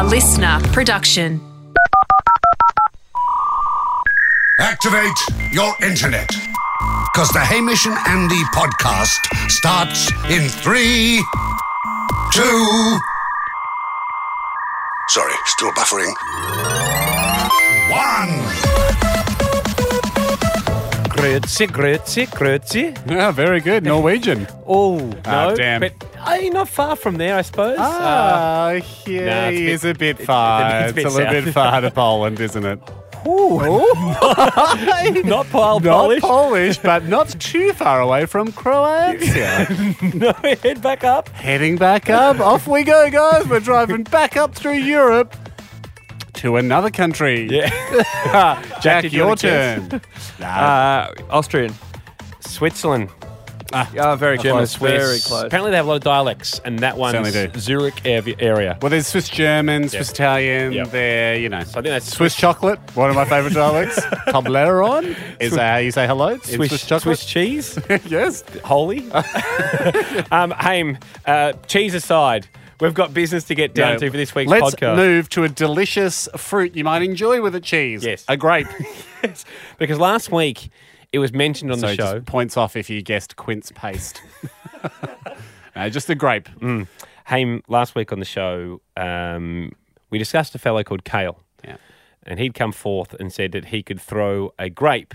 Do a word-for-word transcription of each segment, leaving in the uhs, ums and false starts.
listener production. Activate your internet. Because the Hamish and Andy podcast starts in three, two... Sorry, still buffering. One. Grüezi, grüezi, grüezi. Yeah, very good. Norwegian. Oh, no. Ah, damn. But uh, not far from there, I suppose. Ah, Uh, yeah, no, it's a he is bit- a bit it's- far. it's a bit It's a little south. bit far to Poland, isn't it? not Pol- Not Polish. Polish, but not too far away from Croatia. No, head back up. Heading back up. Off we go, guys. We're driving back up through Europe to another country. Yeah. Jack, did you your want to guess? turn. Uh, Austrian. Switzerland. Ah, very German close. Swiss. Very close. Apparently they have a lot of dialects, and that one's Certainly do. Zurich av- area. Well, there's Swiss German, Swiss Yep. Italian. Yep. There, you know. So I think that's Swiss chocolate, one of my favourite dialects. Toblerone is uh, how you say hello in Swiss, Swiss, chocolate. Swiss cheese. Yes. Holy. um, Haim, uh, cheese aside, we've got business to get down No. to for this week's Let's podcast. move to a delicious fruit you might enjoy with a cheese. Yes. A grape. Yes, because last week it was mentioned on so the show. just points off if you guessed quince paste. No, just a grape. Mm. Haim, last week on the show, um, we discussed a fellow called Kale. Yeah. And he'd come forth and said that he could throw a grape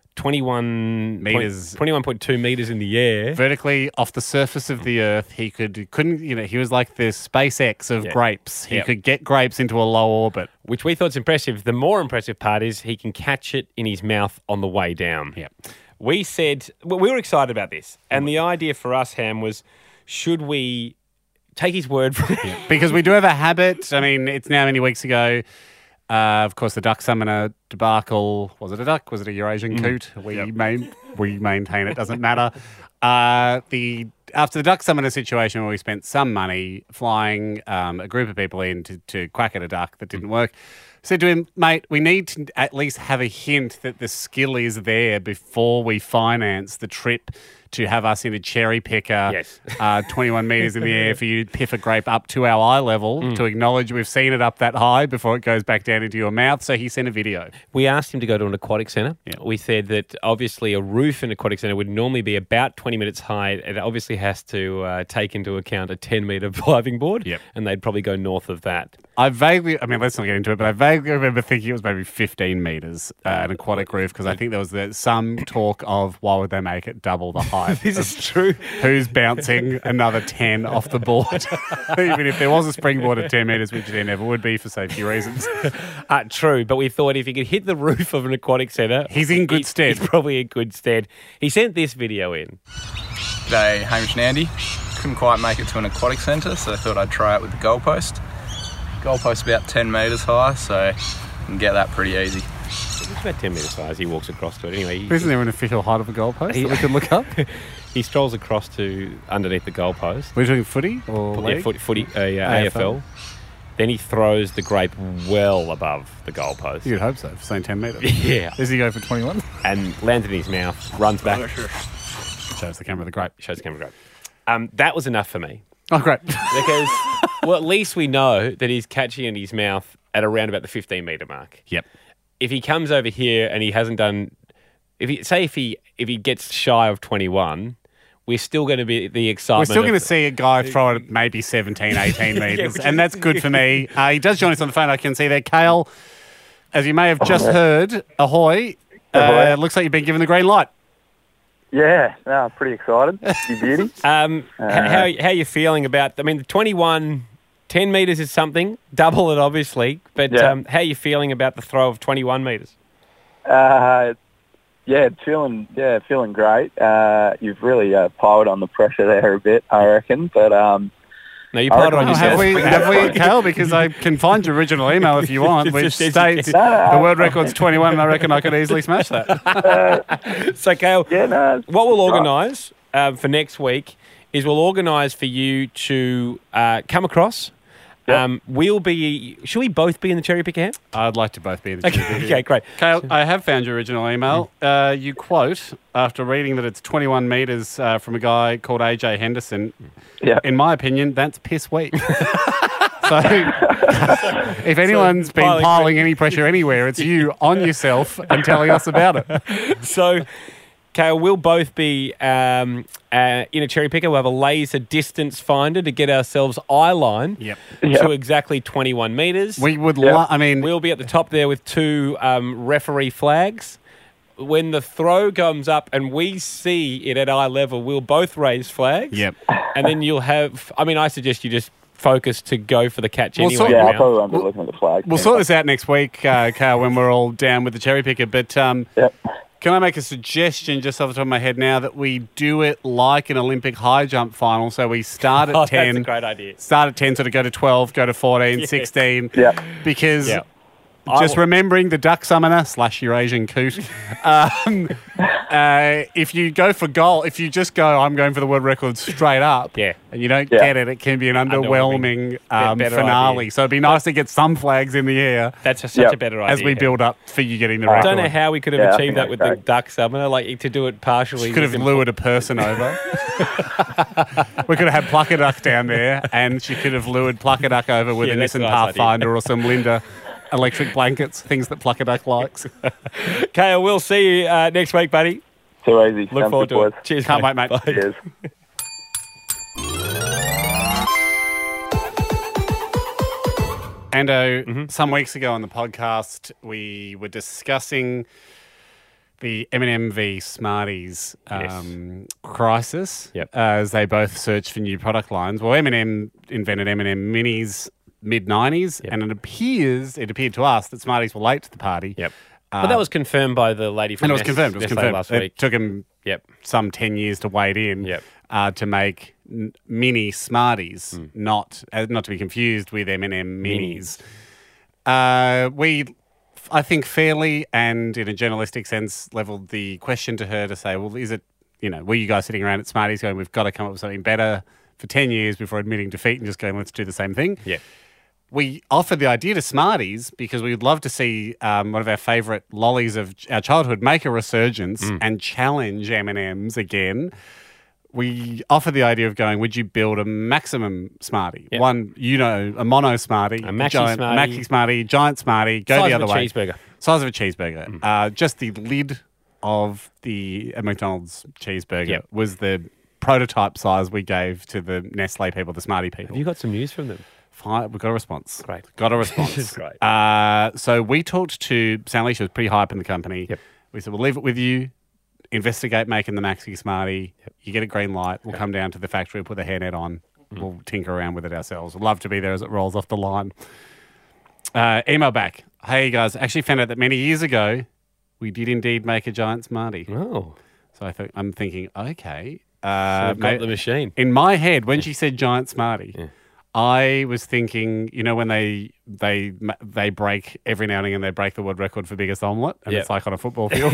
twenty-one Metres. twenty-one point two metres in the air. Vertically off the surface of the earth, he could couldn't you know he was like the SpaceX of Yeah. grapes. He Yep. could get grapes into a low orbit. Which we thought's impressive. The more impressive part is he can catch it in his mouth on the way down. Yep. We said, well, we were excited about this. And the idea for us, Ham, was should we take his word for it? Because we do have a habit. I mean, it's now many weeks ago. Uh, of course, the duck summoner debacle. Was it a duck? Was it a Eurasian coot? We main, we maintain it doesn't matter. Uh, the after the duck summoner situation, where we spent some money flying um, a group of people in to, to quack at a duck that didn't work, said to him, mate, we need to at least have a hint that the skill is there before we finance the trip to have us in a cherry picker, Yes. uh, twenty-one metres in the air for you to piff a grape up to our eye level to acknowledge we've seen it up that high before it goes back down into your mouth. So he sent a video. We asked him to go to an aquatic centre. Yeah. We said that obviously a roof in an aquatic centre would normally be about twenty minutes high. It obviously has to uh, take into account a ten metre diving board, Yep. and they'd probably go north of that. I vaguely, I mean, let's not get into it, but I vaguely remember thinking it was maybe fifteen metres, uh, an aquatic roof, because I think there was the, some talk of why would they make it double the height? This is true. Who's bouncing another ten off the board? Even if there was a springboard at ten metres, which there never would be for safety reasons. Uh, true, but we thought if he could hit the roof of an aquatic centre, He's in good he- stead. He's probably in good stead. He sent this video in. G'day, Hamish and Andy. Couldn't quite make it to an aquatic centre, so I thought I'd try it with the goalpost. Goalpost about ten metres high, so you can get that pretty easy. It's about ten metres high as he walks across to it. Anyway, he, Isn't there an official height of a goalpost He- that we could look up? he strolls across to underneath the goalpost. We're doing footy or Yeah, league? footy, footy uh, yeah, A F L. A F L. Then he throws the grape well above the goalpost. You'd hope so, for saying ten metres. Yeah. Does he go for twenty-one? And lands it in his mouth, runs back, Shows the camera the grape. shows the camera grape. Um, that was enough for me. Oh, great. Because, well, at least we know that he's catching in his mouth at around about the fifteen metre mark. Yep. If he comes over here and he hasn't done, if he say if he if he gets shy of twenty-one, we're still going to be the We're excitement. still going to of- see a guy throw it at maybe seventeen, eighteen metres, which and is- that's good for me. Uh, he does join us on the phone. I can see there. Kale, as you may have just heard, ahoy. Uh, Ahoy. looks like you've been given the green light. Yeah, no, pretty excited. You beauty. Um, h- how how you feeling about? I mean, the twenty-one, ten metres is something. Double it, obviously. But Yeah. um, how you feeling about the throw of twenty-one metres? Uh, yeah, feeling yeah, feeling great. Uh, you've really uh, piled on the pressure there a bit, I reckon. But um, No, you I piled it on reckon- Oh, yourself. have we, have we, Kale? Because I can find your original email if you want, which Just- just- states No, no, the I- world record's twenty-one, and I reckon I could easily smash that. So, Kale, yeah, no. what we'll right. organise um, for next week is we'll organise for you to uh, come across. Yep. Um, we'll be. Should we both be in the cherry picker hand? I'd like to both be in the Okay, jury. okay, great. Kale, I have found your original email. Uh, you quote, after reading that it's twenty-one metres uh, from a guy called A J Henderson, Yeah. in my opinion, that's piss weak. So if anyone's been piling piling any pressure anywhere, it's you on yourself and telling us about it. So, Kale, we'll both be um, uh, in a cherry picker. We'll have a laser distance finder to get ourselves eye line Yep. Yep. to exactly twenty-one metres. We would Yeah. love, I mean, We'll be at the top there with two um, referee flags. When the throw comes up and we see it at eye level, we'll both raise flags. Yep. And then you'll have, I mean, I suggest you just focus to go for the catch Well, anyway. sort- Yeah, I now. probably won't be looking at the flag. we'll sort this out next week, uh, Carl, when we're all down with the cherry picker. But um, Yep. can I make a suggestion just off the top of my head now that we do it like an Olympic high jump final? So we start at Oh, ten. that's a great idea. Start at ten, sort of go to twelve, go to fourteen, Yes. sixteen. Yep. Because Yeah. just I- remembering the duck summoner slash Eurasian coot, um, uh, if you go for goal, if you just go, I'm going for the world record straight up, Yeah. and you don't Yeah. get it, it can be an underwhelming um, Better finale. idea. So it'd be nice to get some flags in the air That's a, such Yep. a better idea. as we build up for you getting the I record. don't know how we could have Yeah, I achieved think that that's with the great. duck summoner, like to do it partially. Could have was lured a person over. We could have had Plucker Duck down there, and she could have lured Plucker Duck over with Yeah, a that's a Nissan nice Pathfinder or some Linda electric blankets, things that Plucker Duck likes. Kale, we'll see you uh, next week, buddy. Too easy. Look Sounds forward good, to it. boys. Cheers, Can't wait, mate. Bye. Cheers. Ando, Mm-hmm. some weeks ago on the podcast, we were discussing the M and M v Smarties um, crisis Yep. as they both search for new product lines. Well, M and M invented M and M Minis mid nineties, Yep. and it appears, it appeared to us that Smarties were late to the party. Yep. Uh, But that was confirmed by the lady from and it was Nest- confirmed. It was Nestle confirmed last It week. took them Yep. some ten years to wade in Yep. uh, to make n- mini Smarties, Hmm. not uh, not to be confused with M and M Minis. Uh, we, I think, fairly and in a journalistic sense, leveled the question to her to say, well, is it, you know, were you guys sitting around at Smarties going, we've got to come up with something better for ten years before admitting defeat and just going, let's do the same thing? Yeah. We offered the idea to Smarties because we would love to see um, one of our favourite lollies of our childhood make a resurgence Mm. and challenge M and M's again. We offered the idea of going, would you build a maximum Smartie? Yep. One, you know, a mono Smartie, A maxi giant, Smartie. a maxi Smartie, giant Smartie, go Size the of other a way. cheeseburger. Size of a cheeseburger. Uh, just the lid of the uh, McDonald's cheeseburger Yep. was the prototype size we gave to the Nestle people, the Smartie people. Have you got some news from them? Fine, we got a response. Great. Got a response. Great. Uh, so we talked to Sally. She was pretty high up in the company. Yep. We said, we'll leave it with you. Investigate making the Maxi Smartie. Yep. You get a green light. We'll come down to the factory, put the hairnet on. Mm. We'll tinker around with it ourselves. We'd love to be there as it rolls off the line. Uh, email back. Hey, guys, actually found out that many years ago, we did indeed make a giant Smartie. Oh. So I th- I'm thinking, okay. So Uh, we've got ma- the machine. in my head, when she said giant Smartie, Yeah. I was thinking, you know, when they they ma- they break every now and again, they break the world record for biggest omelette, and Yep. it's like on a football field.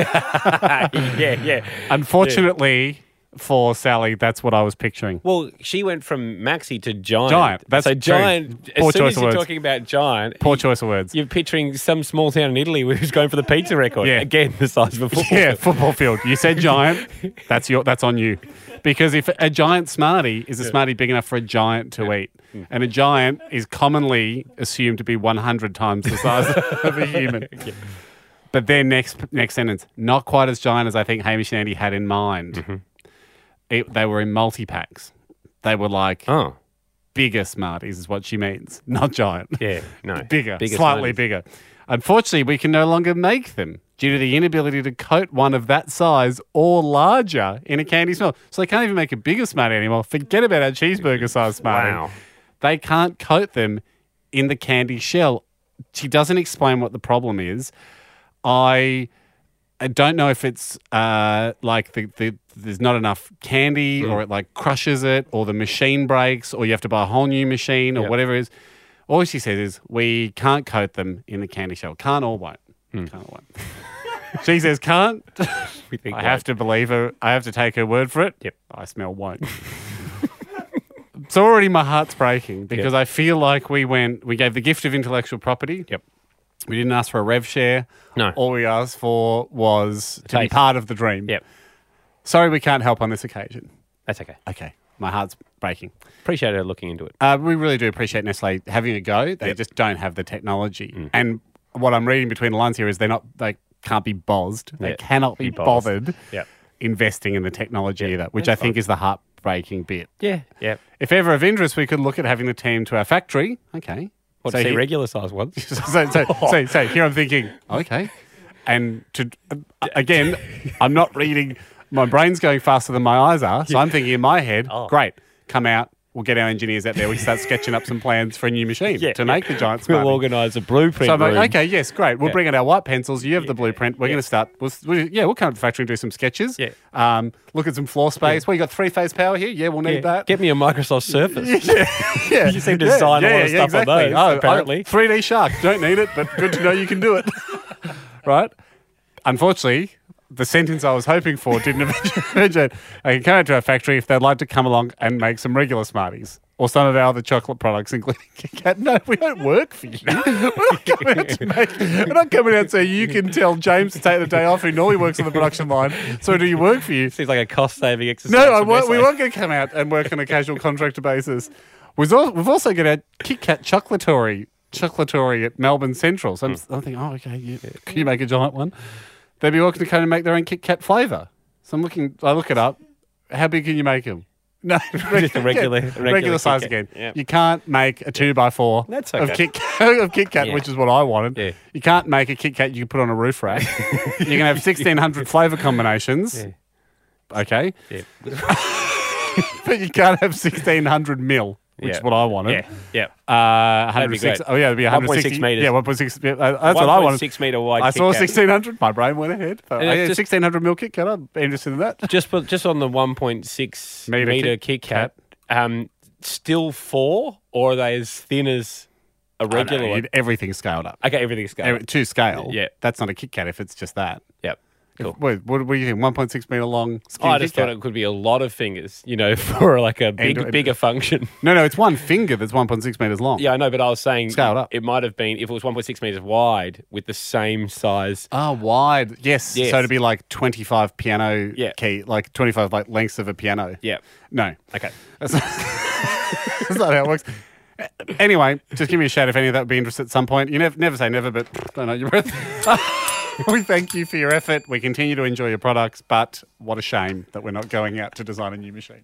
yeah, yeah. Unfortunately for Sally, that's what I was picturing. Well, she went from maxi to giant. Giant, that's so true. giant. Poor as soon choice as of you're words. talking about giant, Poor choice of words. you're picturing some small town in Italy who's going for the pizza record. Yeah. Again, the size of a football. Yeah, football field. You said giant. That's your. That's on you. Because if a giant Smartie is a Smartie big enough for a giant to eat, and a giant is commonly assumed to be one hundred times the size of a human. But then next next sentence, not quite as giant as I think Hamish and Andy had in mind. Mm-hmm. It, they were in multi-packs. They were like Oh, bigger Smarties is what she means, not giant. yeah. No. Bigger, Bigger slightly Smarties. bigger. Unfortunately, we can no longer make them due to the inability to coat one of that size or larger in a candy smell. So they can't even make a bigger Smartie anymore. Forget about our cheeseburger size Smartie. Wow. They can't coat them in the candy shell. She doesn't explain what the problem is. I, I don't know if it's uh, like the, the there's not enough candy or it like crushes it or the machine breaks or you have to buy a whole new machine or Yep. whatever it is. All she says is we can't coat them in the candy shell. Can't or won't. Can't or won't. She says can't. We think I have to believe her. I have to take her word for it. Yep. I smell won't. So already my heart's breaking because I feel like we went, we gave the gift of intellectual property. Yep. We didn't ask for a rev share. No. All we asked for was to be taste. part of the dream. Yep. Sorry we can't help on this occasion. That's okay. Okay. my heart's breaking. Appreciate her looking into it. Uh, we really do appreciate Nestle having a go. They Yep. just don't have the technology. Mm. And what I'm reading between the lines here is they're not, they can't be bozzed. They Yeah. cannot be Be bozzed. bothered Yep. investing in the technology Yeah. either, which That's I think fine. is the heartbreaking bit. Yeah, yeah. If ever of interest, we could look at having the team to our factory. Okay. What, So see here- regular size ones? so, so, so, so here I'm thinking, okay. And to uh, again, I'm not reading, my brain's going faster than my eyes are. So I'm thinking in my head, Oh. great, come out, we'll get our engineers out there, we start sketching up some plans for a new machine Yeah, to yeah. make the giant We'll Smartie. organise a blueprint So I'm room. like, okay, yes, great. We'll Yeah. bring out our white pencils. You have the blueprint. We're Yeah. going to start. We'll, we, yeah, we'll come to the factory and do some sketches. Yeah. Um, look at some floor space. Well, you got three phase power here. Yeah, we'll need Yeah. that. Get me a Microsoft Surface. yeah, You seem to design a lot of stuff on those, apparently. three D Shark. Don't need it, but good to know you can do it. Right? Unfortunately, the sentence I was hoping for didn't eventuate. I can come out to our factory if they'd like to come along and make some regular Smarties. Or some of our other chocolate products, including Kit Kat. No, we don't work for you. We're not coming out to make. We're not coming out so you can tell James to take the day off, who normally works on the production line. So do you work for you? Seems like a cost-saving exercise. No, I for won't, we Nestle. weren't going to come out and work on a casual contractor basis. We've al- we've also got our Kit Kat Chocolatory, Chocolatory at Melbourne Central. So I'm, I'm thinking, oh, okay, you, can you make a giant one? They'd be welcome to come and make their own Kit Kat flavour. So I'm looking, I look it up. How big can you make them? No, Just a regular- yeah, regular regular Kit size Kat. again. Yeah. You can't make a two by four That's of okay. Kit Kat, of Kit Kat, Yeah. which is what I wanted. Yeah. You can't make a Kit Kat you can put on a roof rack. You can have sixteen hundred flavour combinations. Yeah. Okay, Yeah. but you can't have sixteen hundred mil, which Yeah. is what I wanted. Yeah, yeah. Uh, That'd be one hundred six. great. Oh yeah, it'd be one hundred sixty one point six metres. Yeah, one point six. Yeah, uh, that's what I wanted. six metre wide I Kit saw Kat. sixteen hundred. My brain went ahead. Oh, Yeah, yeah, just- sixteen hundred mil Kit Kat. I'm interested in that. Just put, just on the one point six Metre metre Kit Kit Kat, um, still four, or are they as thin as a I know, regular one? you'd- everything's scaled up. Okay, everything's scaled. Every- to scale. Yeah. That's not a Kit Kat if it's just that. Yep. Cool. Wait, what, what do you think? one point six metre long skinny I just Kit thought Kat? it could be a lot of fingers, you know, for like a big, And- bigger function. No, no, it's one finger that's one point six metres long. Yeah, I know, but I was saying Scaled up. it might have been if it was one point six metres wide with the same size. Ah, wide. Yes. Yes. So to be like twenty-five piano Yeah. key, like twenty-five like lengths of a piano. Yeah. No. Okay. That's not, that's not how it works. Anyway, just give me a shout if any of that would be interested at some point. You never, never say never, but don't know your breath. We thank you for your effort. We continue to enjoy your products, but what a shame that we're not going out to design a new machine.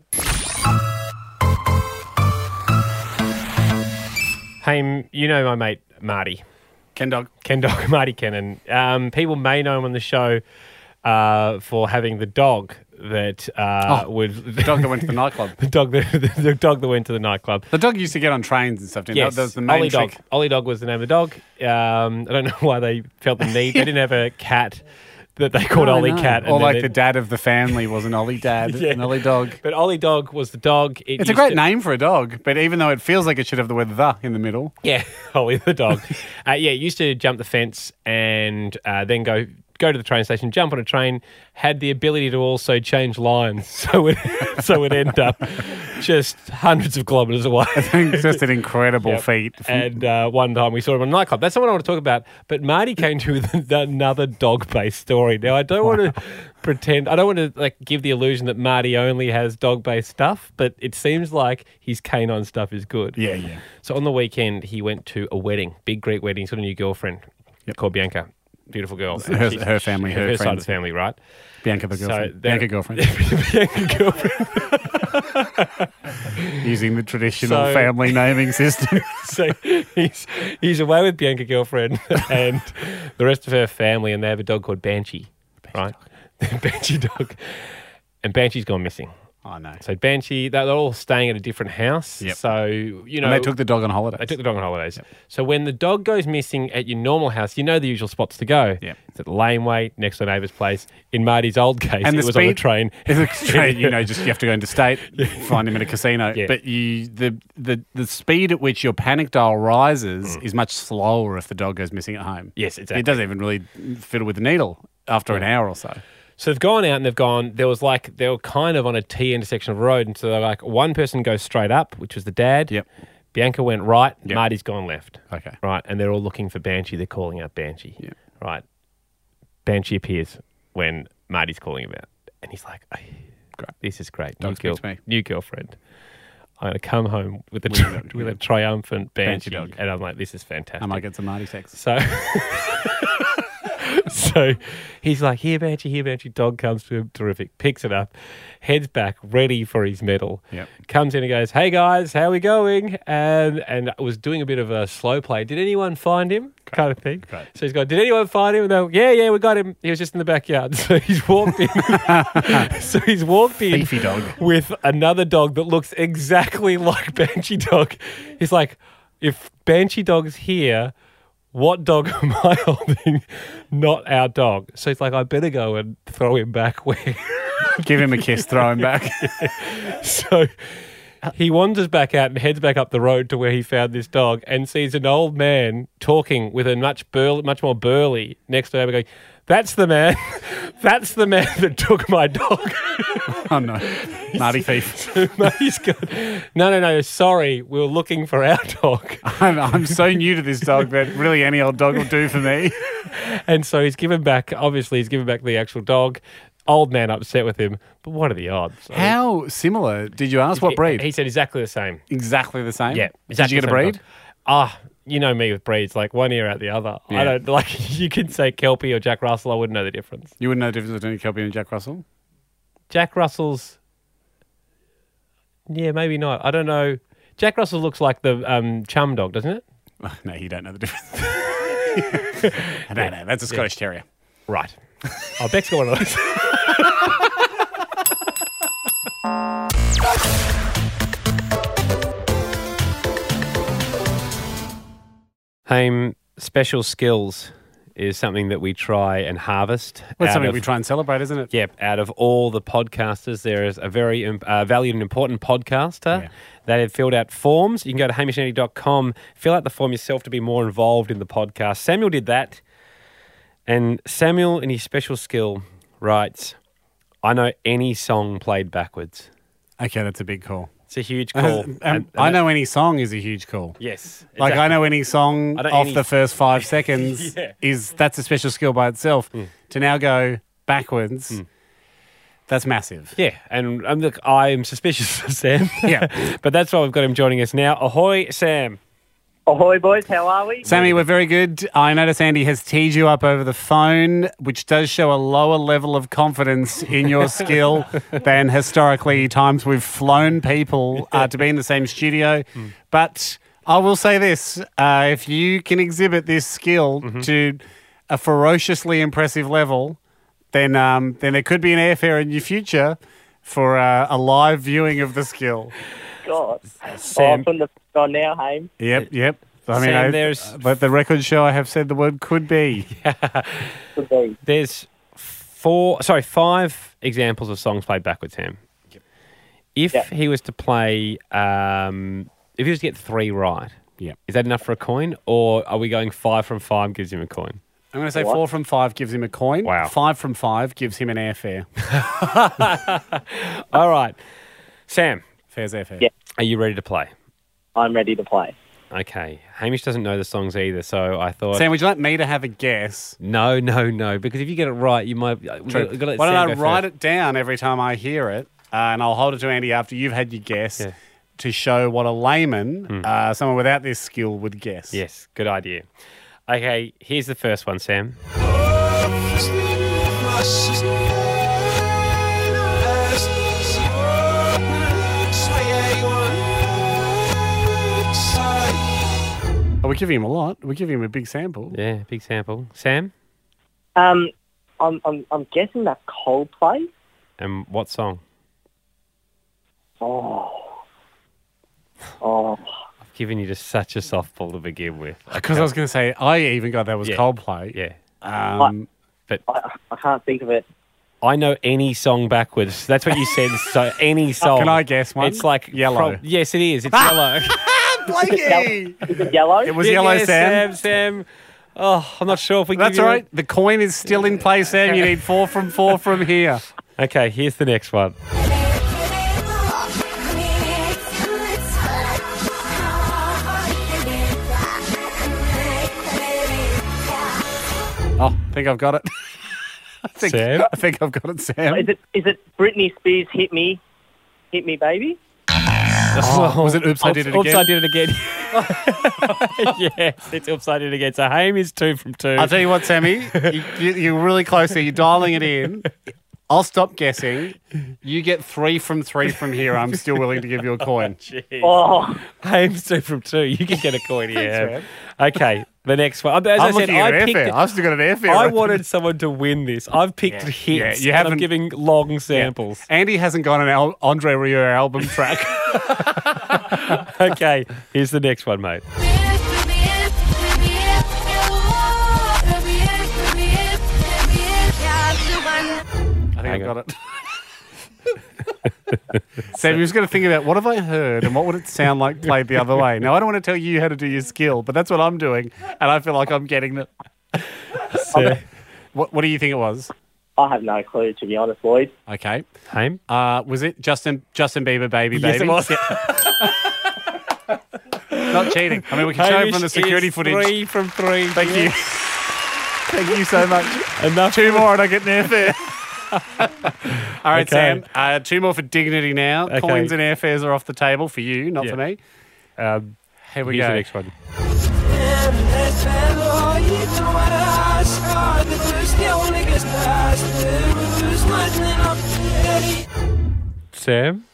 Hey, m- you know my mate Marty, Ken Dog. Ken Dog, Marty Kennan. Um, people may know him on the show uh, for having the dog that uh, Oh, would The dog that went to the nightclub. the dog that the, the dog that went to the nightclub. The dog used to get on trains and stuff, didn't Yes, it? That was the main Ollie trick. Dog. Ollie Dog was the name of the dog. Um, I don't know why they felt the need. They didn't have a cat that they called Oh, Ollie no. Cat. Or then like they- the dad of the family was an Ollie dad, Yeah. an Ollie dog. But Ollie Dog was the dog. It It's a used great to- name for a dog, but even though it feels like it should have the word the in the middle. Yeah, Ollie the dog. uh, yeah, used to jump the fence and uh, then go go to the train station, jump on a train. Had the ability to also change lines, so it so it ended up just hundreds of kilometres away. It's just an incredible Yep. feat. And uh, one time we saw him on a nightclub. That's not what I want to talk about. But Marty came to with another dog-based story. Now I don't want to pretend. I don't want to like give the illusion that Marty only has dog-based stuff. But it seems like his canine stuff is good. Yeah, yeah. So on the weekend he went to a wedding, big Greek wedding. He's got a new girlfriend Yep. called Bianca. Beautiful girl. Her- She's- her family, her her side of friends. the family, right? Bianca the So girlfriend. they're- Bianca girlfriend. Bianca girlfriend. Using the traditional So- family naming system. So he's he's away with Bianca girlfriend and the rest of her family, and they have a dog called Banshee, right? Banshee dog, and Banshee's gone missing. Oh, no. So Banshee, they're all staying at a different house. Yep. So you know, And they took the dog on holidays. They took the dog on holidays. So when the dog goes missing at your normal house, you know the usual spots to go. Yep. It's at the laneway, next to a neighbour's place. In Marty's old case, And it the was on a speed- train. It's a train, you know, just you have to go interstate, find him in a casino. Yeah. But you, the, the the speed at which your panic dial rises is much slower if the dog goes missing at home. Yes, exactly. It doesn't even really fiddle with the needle after an hour or so. So they've gone out and they've gone, there was like, they were kind of on a T intersection of a road. And so they're like, one person goes straight up, which was the dad. Yep. Bianca went right, Yep. Marty's gone left. Okay. Right. And they're all looking for Banshee. They're calling out Banshee. Yep. Right. Banshee appears when Marty's calling him out. And he's like, "Hey, great. This is great. Dog New, speaks to me. new girlfriend. I'm going to come home with a, tri- with a triumphant Banshee, Banshee dog. and I'm like, this is fantastic. I might get some Marty sex. So, so he's like, here, Banshee, here, Banshee. Dog comes to him, terrific. Picks it up, heads back, ready for his medal. Yep. Comes in and goes, hey, guys, how we going? And and was doing a bit of a slow play. Did anyone find him? Kind of thing. Great. So he's gone, did anyone find him? And they're, yeah, yeah, we got him. He was just in the backyard. So he's walked in. so he's walked in Beefy dog. with another dog that looks exactly like Banshee Dog. He's like, if Banshee Dog's here, what dog am I holding? Not our dog. So he's like, I better go and throw him back where. Give him a kiss, throw him back. So he wanders back out and heads back up the road to where he found this dog and sees an old man talking with a much burly, much more burly next to him going, that's the man. That's the man that took my dog. Oh, no. Marty thief. He's gone, no, no, no, sorry. We were looking for our dog. I'm, I'm so new to this dog that really any old dog will do for me. And so he's given back, obviously, he's given back the actual dog. Old man upset with him, but what are the odds? I mean, How similar? Did you ask what breed? He said exactly the same. Exactly the same? Yeah. Did Exactly you get a the same breed? dog. Ah, you know me with breeds, like one ear out the other. I Yeah. don't, like, you could say Kelpie or Jack Russell, I wouldn't know the difference. You wouldn't know the difference between a Kelpie and a Jack Russell? Jack Russell's, yeah, maybe not. I don't know. Jack Russell looks like the um, chum dog, doesn't it? Oh, no, you don't know the difference. no, no, that's a Scottish Terrier. Right. Oh, Beck's got one of those. Haim, special skills is something that we try and harvest. Well, it's out something of- we try and celebrate, isn't it? Yep, out of all the podcasters, there is a very um, uh, valued and important podcaster Yeah. that have filled out forms. You can go to hamish and andy dot com, fill out the form yourself to be more involved in the podcast. Samuel did that, and Samuel, in his special skill, writes, I know any song played backwards. Okay, that's a big call. It's a huge call. Um, And- I and know any song is a huge call. Yes. Like, I exactly. know any song I know off any- the first five seconds Yeah. is that's a special skill by itself. To now go backwards, that's massive. Yeah, and um, look, I am suspicious of Sam. Yeah. But that's why we've got him joining us now. Ahoy, Sam. Ahoy, boys. How are we? Sammy, we're very good. I notice Andy has teed you up over the phone, which does show a lower level of confidence in your skill than historically times we've flown people uh, to be in the same studio. But I will say this, uh, if you can exhibit this skill to a ferociously impressive level, then um, then there could be an airfare in your future for uh, a live viewing of the skill. God. Sam. Oh, from the on now, Haim. Yep, yep. I mean, Sam, I, there's- but the record show I have said the word could be. Could be. There's four, sorry, five examples of songs played backwards, Sam. If Yep. he was to play, um, if he was to get three right, Yep. is that enough for a coin? Or are we going five from five gives him a coin? I'm going to say What? four from five gives him a coin. Wow. Five from five gives him an airfare. All right. Sam, Fair's airfare. Yeah. are you ready to play? I'm ready to play. Okay. Hamish doesn't know the songs either, so I thought... Sam, would you like me to have a guess? No, no, no, because if you get it right, you might... We've got, we've got to let Why Sam don't I go write first. it down every time I hear it, uh, and I'll hold it to Andy after you've had your guess Yeah. to show what a layman, uh, someone without this skill, would guess. Yes, good idea. Okay, here's the first one, Sam. Oh, we give him a lot. We give him a big sample. Yeah, big sample. Sam, Um, I'm, I'm, I'm guessing that Coldplay. and what song? Oh. Oh. I've given you just such a softball to begin with. Because I was going to say, I even got that was Yeah. Coldplay. Yeah, Um, but I, I can't think of it. I know any song backwards. That's what you said. So any song. Can I guess one? It's like Yellow. prob- yes, it is. It's yellow. Blakey! Is it yellow? It was Yeah, yellow, yeah, Sam. Sam. Sam. Oh, I'm not sure if we. That's give all you right. The coin is still in place, Sam. You need four from four from here. A... Okay, here's the next one. Oh, I think I've got it. I think, Sam? I think I've got it, Sam. Is it is it Britney Spears Hit Me, Hit Me Baby? Oh, was it Oops, I Did It Oops, Again? I did it again. Yes, it's Oops, I did it again. So Haim is two from two. I'll tell you what, Sammy, you, you, you're really close there. You're dialing it in. I'll stop guessing. You get three from three from here. I'm still willing to give you a coin. Oh, Haim's two from two. You can get a coin here. Okay, the next one. As I'm I said, looking I at picked. airfare. I've still got an airfare. I open. wanted someone to win this. I've picked Yeah. hits. Yeah, you and I'm haven't- giving long samples. Andy hasn't got an Al- Andre Rieu album track. Okay, here's the next one, mate. I think Hang I've on. got it. Sam, you're just going to think about what have I heard and what would it sound like played the other way. Now, I don't want to tell you how to do your skill, but that's what I'm doing, and I feel like I'm getting it. So, What, what do you think it was? I have no clue, to be honest, Lloyd. Okay. Haim? Uh, was it Justin Justin Bieber, Baby Yes, Baby? it was. Not cheating. I mean, we can show it from the security is footage. Three from three. Thank you. Thank you so much. Enough. Two more and I get an airfare. All right, Okay. Sam. Uh, two more for dignity now. Okay. Coins and airfares are off the table for you, not Yeah. for me. Um, Here we here's go. the next one. Sam?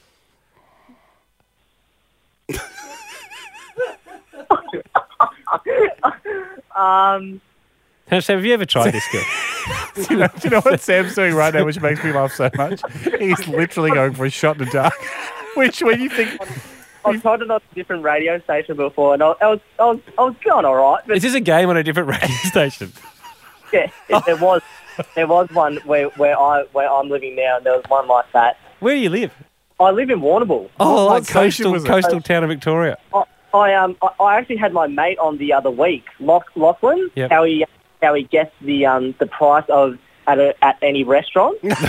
Um, Now, Sam, have you ever tried this skill? Do you, know, do you know what Sam's doing right now, which makes me laugh so much? He's literally going for a shot in the dark. Which, when you think, I've tried it on a different radio station before, and I, I was I was I was going all right, but Is this a game on a different radio station? yeah, it, there was there was one where, where I where I'm living now, and there was one like that. Where do you live? I live in Warrnambool. Oh, what like station coastal, was it? coastal town of Victoria. I, I um I, I actually had my mate on the other week, Loch, Lachlan. Yep. How he how he guessed the um the price of at a, at any restaurant. there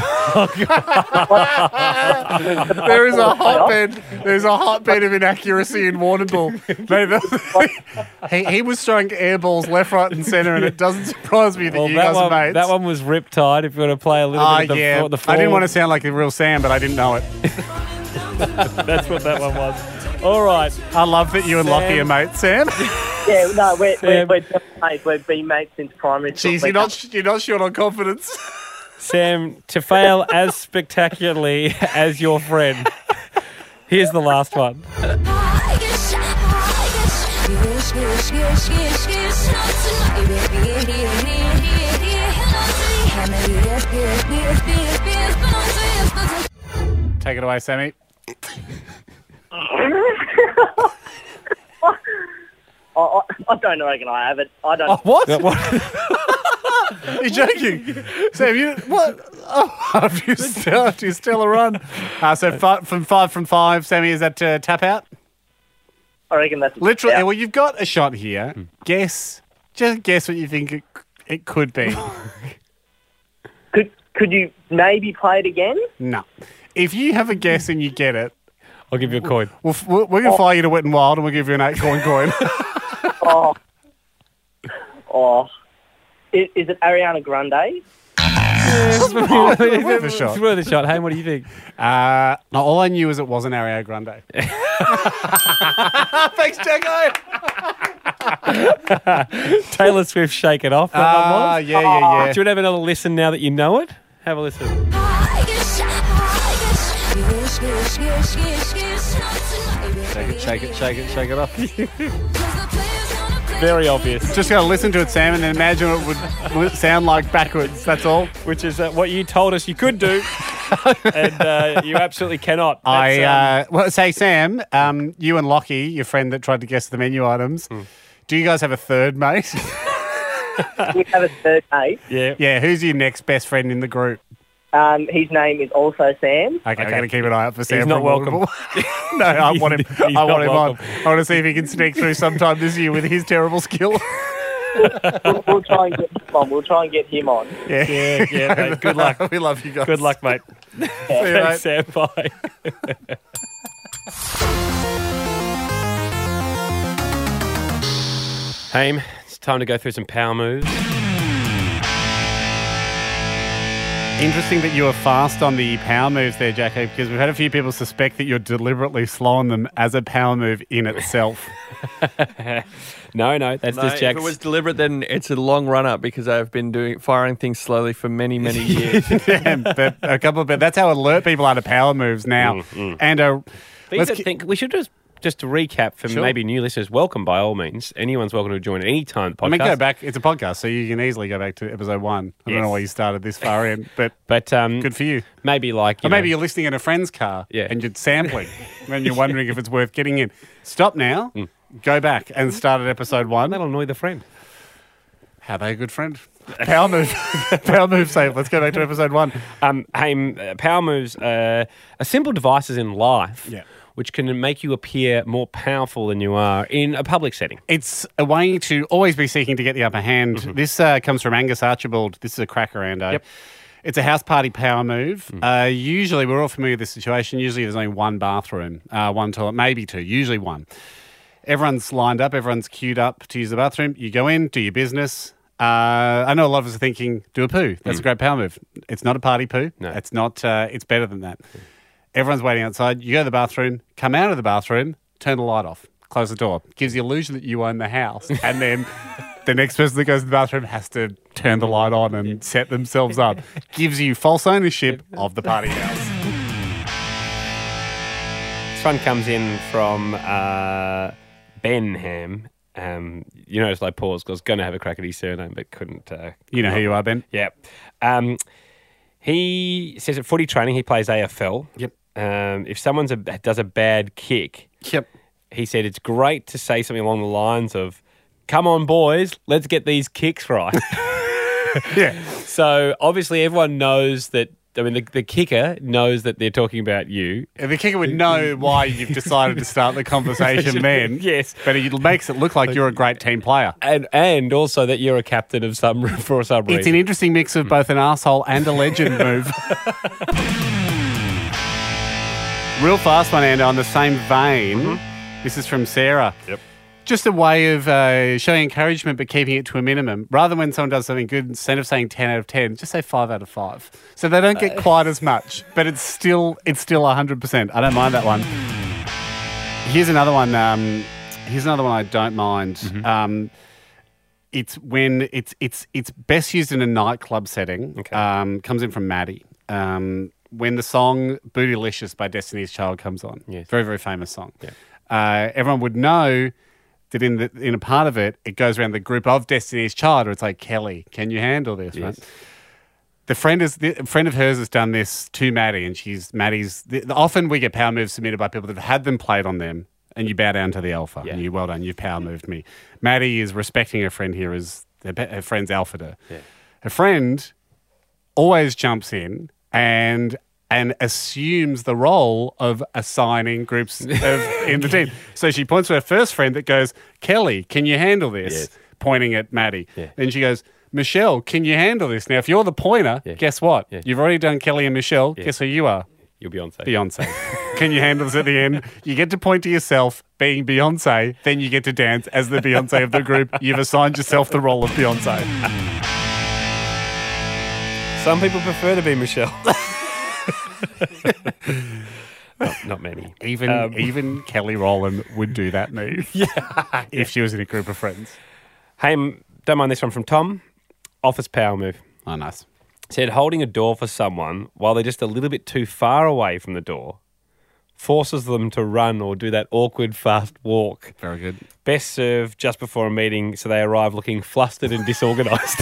is a hotbed, there's a hotbed of inaccuracy in Warrnambool. Mate, that- he, he was throwing airballs left, right, and centre, and it doesn't surprise me that Well, you that guys one, are mates. that one was Riptide. If you want to play a little Ah, bit of the, yeah. the I didn't fall. want to sound like a real Sam, but I didn't know it. That's what that one was. All right. I love that you and Sam. Lockie are mates, Sam. Yeah, no, we're we're, Sam. we're just mates. We've been mates since primary school. Jeez, you're not, you're not short on confidence. Sam, to fail as spectacularly as your friend, here's the last one. Take it away, Sammy. I, I, I don't reckon I have it. I don't. What? What? You're joking. Sam, you what? Oh, have you still, have you still a run? Uh, so five, from five from five, Sammy, is that uh, tap out? I reckon that's Literally, yeah. well, you've got a shot here. Guess, just guess what you think it, it could be. Could could you maybe play it again? No. If you have a guess and you get it, I'll give you a coin. we'll, f- we're going to fly you to Wet and Wild and we'll give you an eight coin coin. Oh, oh. Is, is it Ariana Grande? It's worth a shot. It's worth a shot. Hey, what do you think? Uh, no, all I knew is it wasn't Ariana Grande. Thanks, Jacko. Taylor Swift, Shake It Off. That Ah, one was. yeah, yeah, Do yeah. you want to have another listen now that you know it? Have a listen. Shake it, shake it, shake it, shake it off. Very obvious. Just got to listen to it, Sam, and then imagine what it would sound like backwards. That's all. Which is uh, what you told us you could do, and uh, you absolutely cannot. I That's, um, uh, well, say, Sam, um, you and Lockie, your friend that tried to guess the menu items, Hmm. do you guys have a third mate? We have a third mate. yeah. Yeah, who's your next best friend in the group? Um, his name is also Sam. Okay, I'm Okay. going to keep an eye out for Sam. He's not from welcome. Warrnambool. No, I want him. He's I not want him welcome. on. I want to see if he can sneak through sometime this year with his terrible skill. We'll, we'll try and get him on. We'll try and get him on. Yeah, Yeah, yeah, mate. Good luck. We love you guys. Good luck, mate. See you, Thanks, mate. Sam. Bye. Haim, it's time to go through some power moves. Interesting that you were fast on the power moves there, Jacko, because we've had a few people suspect that you're deliberately slowing them as a power move in itself. No, no, that's No, just if Jack's. it was deliberate, then it's a long run up because I've been doing firing things slowly for many, many years. Yeah, but a couple of but that's how alert people are to power moves now. And uh, These let's are ki- think we should just just to recap for Sure. maybe new listeners. Welcome by all means. Anyone's welcome to join at any time. Podcast. I mean, go back. It's a podcast, so you can easily go back to episode one. I don't Yes. know why you started this far in, but but um, good for you. maybe like you Or maybe know, you're listening in a friend's car Yeah. and you're sampling and you're wondering if it's worth getting in. Stop now, go back and start at episode one. that'll annoy the friend. How they a good friend? Power move. Power move safe. Let's go back to episode one. Um, hey, uh, power moves uh, are simple devices in life. Yeah. Which can make you appear more powerful than you are in a public setting. It's a way to always be seeking to get the upper hand. This uh, comes from Angus Archibald. This is a cracker, Ando. Yep. It's a house party power move. Uh, usually, we're all familiar with this situation. Usually, there's only one bathroom, uh, one toilet, maybe two, usually one. Everyone's lined up, everyone's queued up to use the bathroom. You go in, do your business. Uh, I know a lot of us are thinking, do a poo. That's a great power move. It's not a party poo. No. It's not. Uh, it's better than that. Everyone's waiting outside. You go to the bathroom, come out of the bathroom, turn the light off, close the door. Gives the illusion that you own the house. And then the next person that goes to the bathroom has to turn the light on and set themselves up. Gives you false ownership of the party house. This one comes in from uh, Ben Ham. Um, you notice I paused because I was going to have a crack at his surname but couldn't. Uh, You know who you are, Ben? Yeah. Um, he says at footy training he plays A F L. Yep. Um, if someone does a bad kick, Yep. he said it's great to say something along the lines of, "Come on, boys, let's get these kicks right." Yeah. So obviously everyone knows that. I mean, the, the kicker knows that they're talking about you. And the kicker would know why you've decided to start the conversation then. Yes. But it makes it look like you're a great team player. And and also that you're a captain of some for some reason. It's an interesting mix of both an arsehole and a legend move. Real fast one, Andy, on the same vein. This is from Sarah. Yep. Just a way of uh, showing encouragement but keeping it to a minimum. Rather than when someone does something good, instead of saying ten out of ten, just say five out of five. So they don't get quite as much, but it's still it's still one hundred percent. I don't mind that one. Here's another one. Um, here's another one I don't mind. Um, it's when it's it's it's best used in a nightclub setting. Okay. Um, comes in from Maddie. Um, when the song "Bootylicious" by Destiny's Child comes on. Yes. Very very famous song. Yeah. Uh, everyone would know that in the in a part of it, it goes around the group of Destiny's Child, or it's like, Kelly, can you handle this? Yes. Right. The friend is the a friend of hers has done this to Maddie, and she's Maddie's. The, often we get power moves submitted by people that have had them played on them, and you bow down to the alpha. Yeah. And you well done, you've power moved me. Maddie is respecting her friend here as her, her friend's alpha her. Yeah. Her friend always jumps in and and assumes the role of assigning groups of, in the team. So she points to her first friend that goes, Kelly, can you handle this? Yes. Pointing at Maddie. Yeah. Then she goes, Michelle, can you handle this? Now, if you're the pointer, Yeah. guess what? Yeah. You've already done Kelly and Michelle. Yeah. Guess who you are? You're Beyonce. Beyonce. Can you handle this at the end? You get to point to yourself being Beyonce, then you get to dance as the Beyonce of the group. You've assigned yourself the role of Beyonce. Some people prefer to be Michelle. not, not many. Even Um, even Kelly Rowland would do that move. Yeah. If she was in a group of friends. Hey, m- don't mind this one from Tom. Office power move. Oh, nice. Said holding a door for someone while they're just a little bit too far away from the door forces them to run or do that awkward fast walk. Very good. Best served just before a meeting so they arrive looking flustered and disorganised.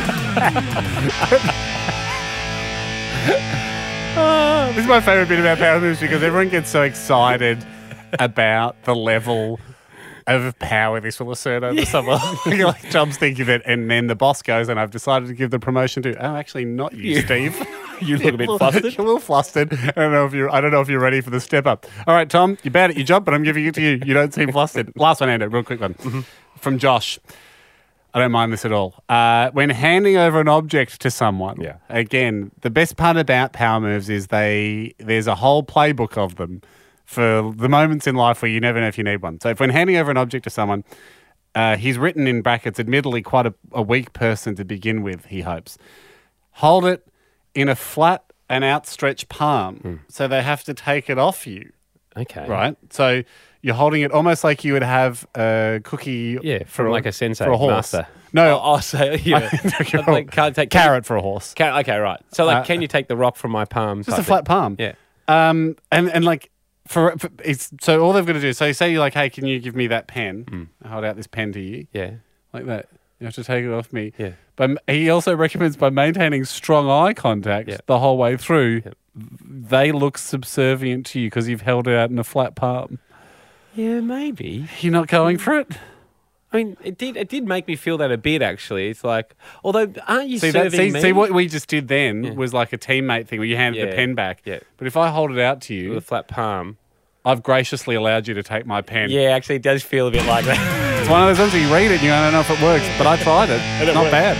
Oh, this is my favourite bit about power moves because everyone gets so excited about the level of power this will assert over someone. Like Tom's thinking of it, and then the boss goes, and I've decided to give the promotion to, oh, actually not you, Steve. You look a bit flustered. You're a little flustered. I don't know if you're. I don't know if you're ready for the step up. All right, Tom, you're bad at your job, but I'm giving it to you. You don't seem flustered. Last one, Ando, real quick one from Josh. I don't mind this at all. Uh, when handing over an object to someone, Yeah. again, the best part about power moves is they there's a whole playbook of them for the moments in life where you never know if you need one. So if when handing over an object to someone, uh, he's written in brackets, admittedly quite a, a weak person to begin with, he hopes. Hold it in a flat and outstretched palm. Hmm. So they have to take it off you, Okay. right? So you're holding it almost like you would have a cookie. Yeah, for from a- like a sensei for a horse. master. No, Oh, so yeah. like, can't take carrot for a horse. Can, okay, right. So, like, Uh, can you take the rock from my palm? Just type a flat thing? palm. Yeah. Um, and, and like, for, for it's so all they've got to do. So say you're like, hey, can you give me that pen? Mm. I hold out this pen to you, Yeah. like that. You have to take it off me. Yeah. But he also recommends by maintaining strong eye contact Yeah. the whole way through, Yep. they look subservient to you because you've held it out in a flat palm. Yeah, maybe. You're not going for it. I mean, it did. It did make me feel that a bit. Actually, it's like, although, aren't you See, that, serving see, me see what we just did then Yeah. was like a teammate thing where you handed the Yeah. pen back. Yeah. But if I hold it out to you, with a flat palm? I've graciously allowed you to take my pen. Yeah, actually, it does feel a bit like that. It's one of those ones where you read it and you don't know if it works, but I tried it. it Not worked. bad.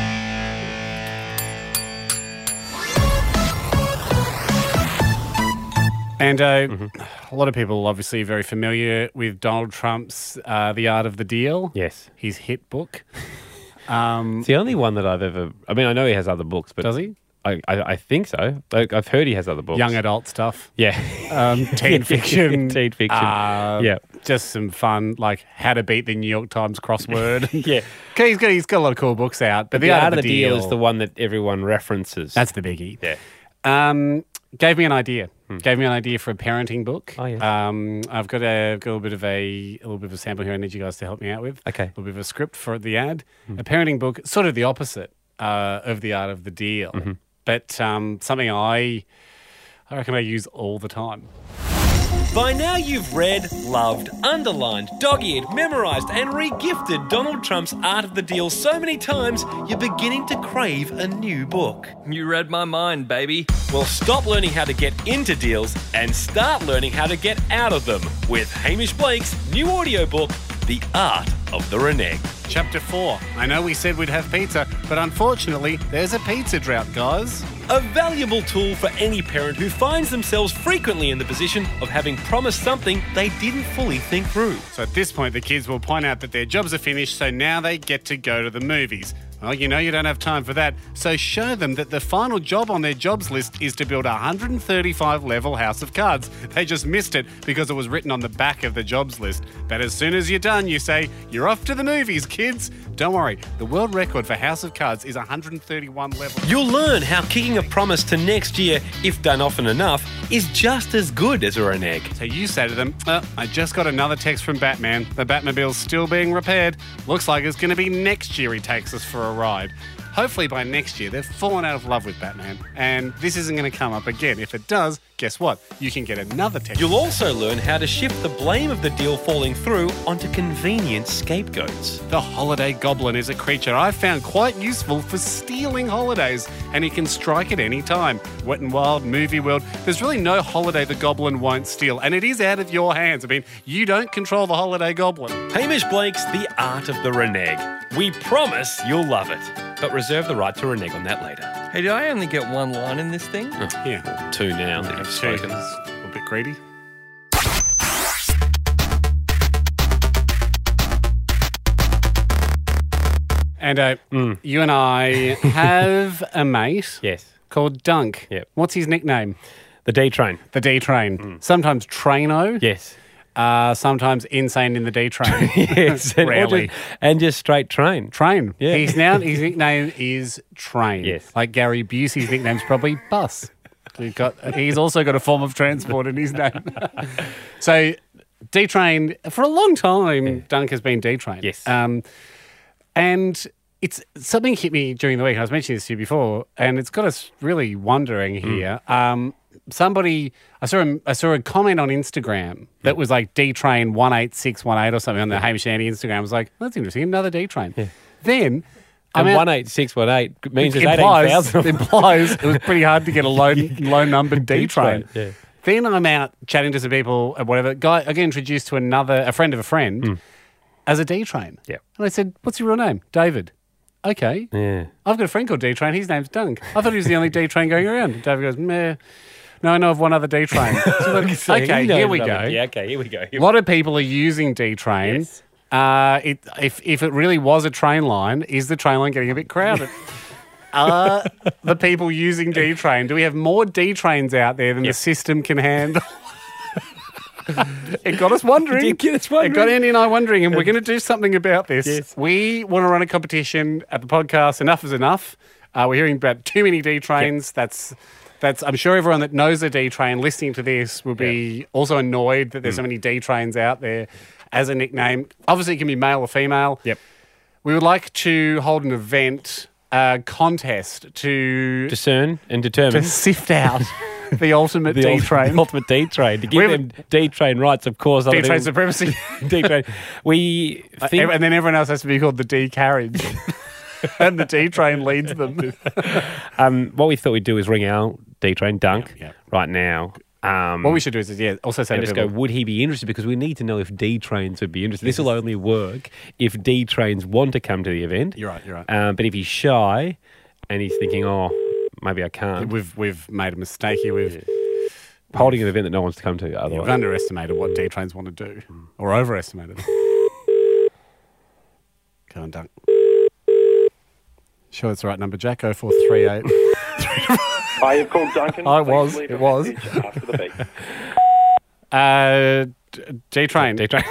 And uh, Mm-hmm. a lot of people obviously are very familiar with Donald Trump's uh, The Art of the Deal, Yes, his hit book. Um, it's the only one that I've ever. I mean, I know he has other books, but does he? I, I, I think so. Like, I've heard he has other books. Young adult stuff. Yeah. Um, teen fiction. Teen fiction. Uh, Yeah. Just some fun, like how to beat the New York Times crossword. Yeah. Okay, he's got, he's got a lot of cool books out. But The, Art of the Deal is the one that everyone references. That's the biggie. yeah. Um, gave me an idea. Gave me an idea for a parenting book. Oh, yes. Um, I've got a, got a little bit of a, a little bit of a sample here. I need you guys to help me out with. Okay. A little bit of a script for the ad. A parenting book, sort of the opposite uh, of The Art of the Deal, but um, something I, I reckon I use all the time. By now you've read, loved, underlined, dog-eared, memorised and re-gifted Donald Trump's Art of the Deal so many times you're beginning to crave a new book. You read my mind, baby. Well, stop learning how to get into deals and start learning how to get out of them with Hamish Blake's new audiobook, The Art of the Renege. Chapter four. I know we said we'd have pizza, but unfortunately, there's a pizza drought, guys. A valuable tool for any parent who finds themselves frequently in the position of having promised something they didn't fully think through. So at this point, the kids will point out that their jobs are finished, so now they get to go to the movies. Well, you know you don't have time for that, so show them that the final job on their jobs list is to build a one hundred thirty-five level house of cards. They just missed it because it was written on the back of the jobs list. But as soon as you're done, you say, you're off to the movies, kids. Don't worry, the world record for House of Cards is one hundred thirty-one levels. You'll learn how kicking a promise to next year, if done often enough, is just as good as a renege. So you say to them, oh, I just got another text from Batman. The Batmobile's still being repaired. Looks like it's going to be next year he takes us for a ride. Hopefully by next year they've fallen out of love with Batman and this isn't going to come up again. If it does, guess what? You can get another text. You'll also learn how to shift the blame of the deal falling through onto convenient scapegoats. The Holiday Goblin is a creature I've found quite useful for stealing holidays, and he can strike at any time. Wet n Wild, Movie World, there's really no holiday the Goblin won't steal, and it is out of your hands. I mean, you don't control the Holiday Goblin. Hamish Blake's The Art of the Renege. We promise you'll love it, but reserve the right to renege on that later. Hey, did I only get one line in this thing? Yeah, Two now that you've two. spoken. A little bit greedy. And uh, you and I have a mate Yes. called Dunk. Yep. What's his nickname? The D train. The D Train. Sometimes Traino. Yes. Uh, sometimes Insane in the D Train. Yes. And, or Rarely. just, and just straight train. Train. Yeah. He's now his nickname is Train. Yes. Like Gary Busey's nickname's probably Bus. We've got, he's also got a form of transport in his name. So D Train for a long time, Dunk has been D Train. Yes. Um, and it's something hit me during the week. I was mentioning this to you before, and it's got us really wondering here. Um, somebody, I saw a, I saw a comment on Instagram that was like D Train one eight six one eight or something on the Hamish and Andy Instagram. I was like, that's interesting, another D Train. Then. And I'm out- one eight six one eight means there's eighteen implies, thousand. implies it was pretty hard to get a low low numbered D train. Yeah. Then I'm out chatting to some people and whatever. Guy, I get introduced to another, a friend of a friend, as a D train. Yeah. And I said, "What's your real name?" David. Okay. Yeah. I've got a friend called D Train. His name's Dunk. I thought he was the only D Train going around. And David goes, "Meh. No, I know of one other D Train." So like, So okay, you know here we another- go. Yeah, okay, here we go. A lot of people are using D Train. Yes. Uh, it, if if it really was a train line, is the train line getting a bit crowded? are the people using D-Train? Do we have more D-Trains out there than Yep. the system can handle? It got us wondering. It did get us wondering. It got Andy and I wondering, and we're going to do something about this. Yes. We want to run a competition at the podcast. Enough is enough. Uh, we're hearing about too many D-Trains. That's... That's. I'm sure everyone that knows a D-Train listening to this will be also annoyed that there's Mm. so many D-Trains out there as a nickname. Obviously, it can be male or female. Yep. We would like to hold an event, a contest to Discern and determine. to sift out the ultimate the ultimate, D-Train. the ultimate D-Train. To give We've- them D-Train rights, of course. other D-Train than- supremacy. D-Train. We think... and then everyone else has to be called the D-Carriage. And the D-Train leads them. um, what we thought we'd do is ring our D-Train, Dunk, Yeah, yeah. right now. Um, What we should do is, yeah, also say and to just people, go, would he be interested? Because we need to know if D-Trains would be interested. This will only work if D-Trains want to come to the event. You're right, you're right. Um, but if he's shy and he's thinking, oh, maybe I can't, We've we've made a mistake here. We've, holding an event that no one wants to come to we've otherwise. underestimated what D-Trains want to do. Or overestimated. Go on, Dunk. Sure, it's the right number, Jack. oh four three eight. Hi, you've called Duncan. Oh, it Please was, leave it a was. message After the beep. Uh, D- D-Train. D-Train.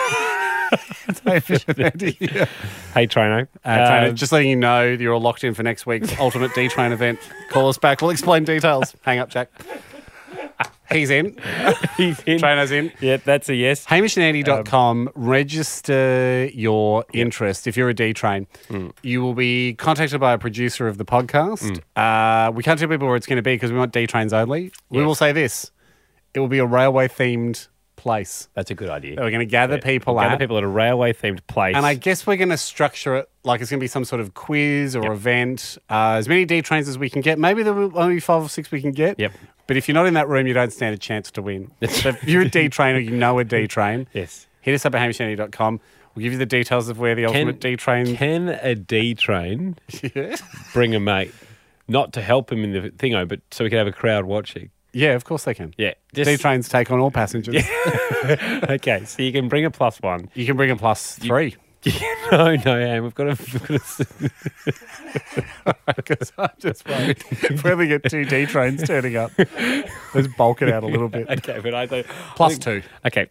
Yeah. Hey, Traino. Uh, Trainer, Uh, just letting you know that you're all locked in for next week's Ultimate D-Train event. Call us back. We'll explain details. Hang up, Jack. He's in. he's in. Trainer's in. Yeah, that's a yes. hamish and andy dot com. Register your interest. If you're a D-Train, Mm. you will be contacted by a producer of the podcast. Uh, we can't tell people where it's going to be because we want D-Trains only. We Yes. will say this. It will be a railway-themed place. That's a good idea. That we're going to gather Yeah. people We'll gather at. people at a railway-themed place. And I guess we're going to structure it like it's going to be some sort of quiz or Yep. event. Uh, as many D-Trains as we can get. Maybe there will only be five or six we can get. Yep. But if you're not in that room, you don't stand a chance to win. So if you're a D-Train or you know a D-Train, Yes. hit us up at hamish and andy dot com. We'll give you the details of where the ultimate D-Train... Can a D-Train Yeah. bring a mate? Not to help him in the thingo, but so we can have a crowd watching. Yeah, of course they can. Yeah. Just, D-Trains take on all passengers. okay, so you can bring a plus one. You can bring a plus three. no, no, Anne, we've got to... We've got to Because I'm just worried if we only get two D-Trains turning up, let's bulk it out a little bit. okay, but I don't... Plus I two. think-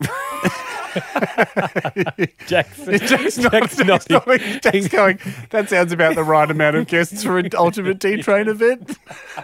Okay. Jack's, Jack's not, Jack's Jack's, not- not, Jack's going, that sounds about the right amount of guests for an ultimate D-Train event.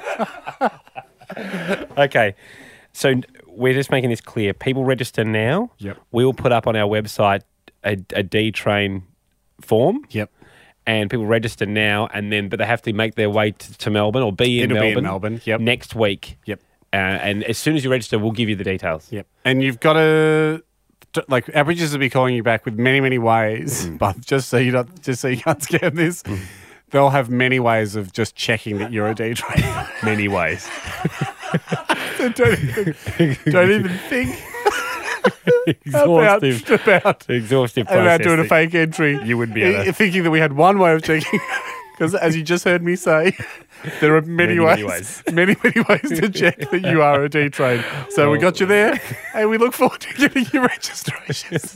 Okay, so we're just making this clear. People register now. Yep. We will put up on our website a, a D-Train form. Yep. And people register now, and then but they have to make their way to, to Melbourne or be in It'll be in Melbourne. Melbourne, yep. Next week. Yep. Uh, and as soon as you register, we'll give you the details. Yep. And you've got to, like, our bridges will be calling you back with many, many ways, but just so you don't, just so you can't scam this, they'll have many ways of just checking that you're a D-Train. Many ways. So don't even, don't even think about, Exhaustive. about, Exhaustive about process. doing a fake entry. You wouldn't be able to. Thinking that we had one way of checking. Because as you just heard me say, there are many, Many, ways, many ways. many, many ways to check that you are a D-Train. So we got you there, and we look forward to getting your registrations.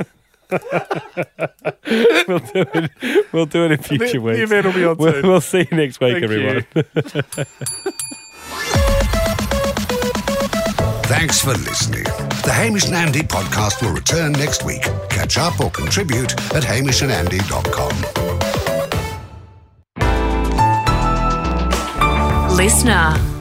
we'll do it. We'll do it in future The- the weeks. event will be on we'll, soon. we'll see you next week, Thank everyone. Thanks for listening. The Hamish and Andy podcast will return next week. Catch up or contribute at hamish and andy dot com. Listener.